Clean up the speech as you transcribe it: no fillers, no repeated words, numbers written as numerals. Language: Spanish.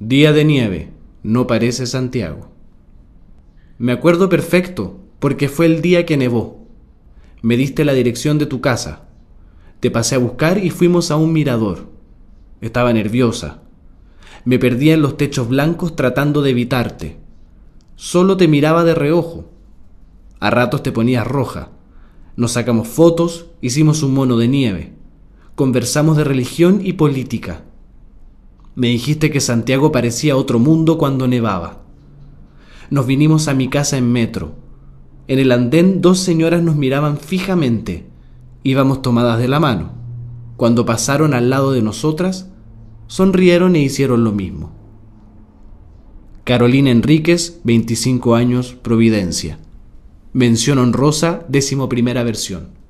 Día de nieve, no parece Santiago. Me acuerdo perfecto, porque fue el día que nevó. Me diste la dirección de tu casa. Te pasé a buscar y fuimos a un mirador. Estaba nerviosa. Me perdía en los techos blancos tratando de evitarte. Solo te miraba de reojo. A ratos te ponías roja. Nos sacamos fotos, hicimos un mono de nieve. Conversamos de religión y política. Me dijiste que Santiago parecía otro mundo cuando nevaba. Nos vinimos a mi casa en metro. En el andén dos señoras nos miraban fijamente. Íbamos tomadas de la mano. Cuando pasaron al lado de nosotras, sonrieron e hicieron lo mismo. Carolina Enríquez, 25 años, Providencia. Mención honrosa, 11ª versión.